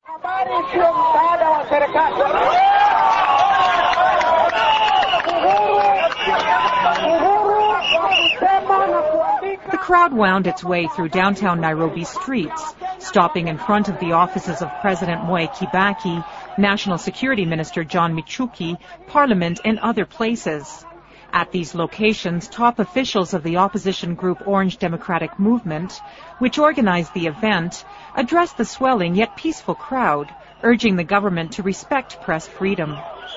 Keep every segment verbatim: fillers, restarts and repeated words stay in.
The crowd wound its way through downtown Nairobi streets, stopping in front of the offices of President Mwai Kibaki, National Security Minister John Michuki, Parliament, and other places. At these locations, top officials of the opposition group Orange Democratic Movement, which organized the event, addressed the swelling yet peaceful crowd, urging the government to respect press freedom.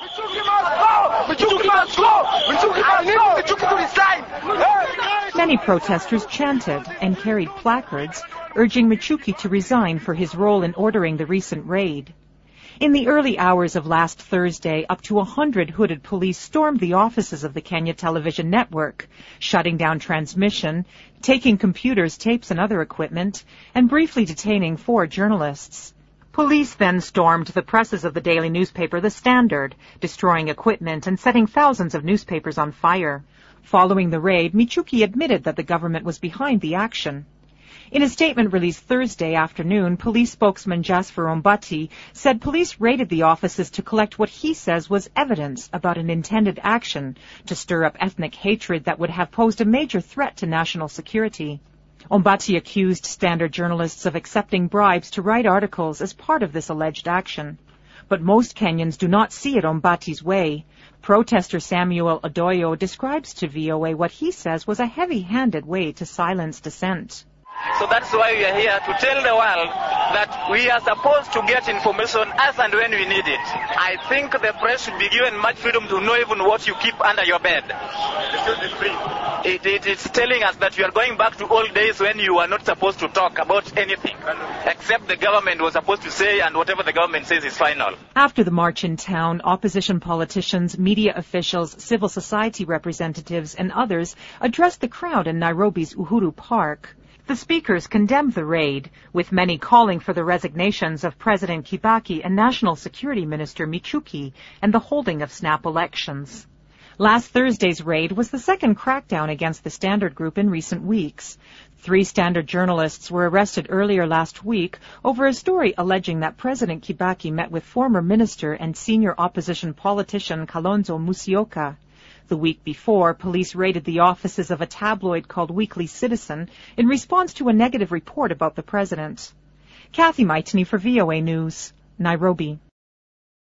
Many protesters chanted and carried placards urging Michuki to resign for his role in ordering the recent raid. In the early hours of last Thursday, up to a hundred hooded police stormed the offices of the Kenya Television Network, shutting down transmission, taking computers, tapes, and other equipment, and briefly detaining four journalists. Police then stormed the presses of the daily newspaper The Standard, destroying equipment and setting thousands of newspapers on fire. Following the raid, Michuki admitted that the government was behind the action. In a statement released Thursday afternoon, police spokesman Jasper Ombati said police raided the offices to collect what he says was evidence about an intended action to stir up ethnic hatred that would have posed a major threat to national security. Ombati accused Standard journalists of accepting bribes to write articles as part of this alleged action. But most Kenyans do not see it Ombati's way. Protester Samuel Odoyo describes to V O A what he says was a heavy-handed way to silence dissent. So that's why we are here to tell the world that we are supposed to get information as and when we need it. I think the press should be given much freedom to know even what you keep under your bed. It, it, it's telling us that you are going back to old days when you were not supposed to talk about anything, except the government was supposed to say, and whatever the government says is final. After the march in town, opposition politicians, media officials, civil society representatives, and others addressed the crowd in Nairobi's Uhuru Park. The speakers condemned the raid, with many calling for the resignations of President Kibaki and National Security Minister Michuki and the holding of snap elections. Last Thursday's raid was the second crackdown against the Standard Group in recent weeks. Three Standard journalists were arrested earlier last week over a story alleging that President Kibaki met with former minister and senior opposition politician Kalonzo Musyoka. The week before, police raided the offices of a tabloid called Weekly Citizen in response to a negative report about the president. Kathy Maitney for V O A News, Nairobi.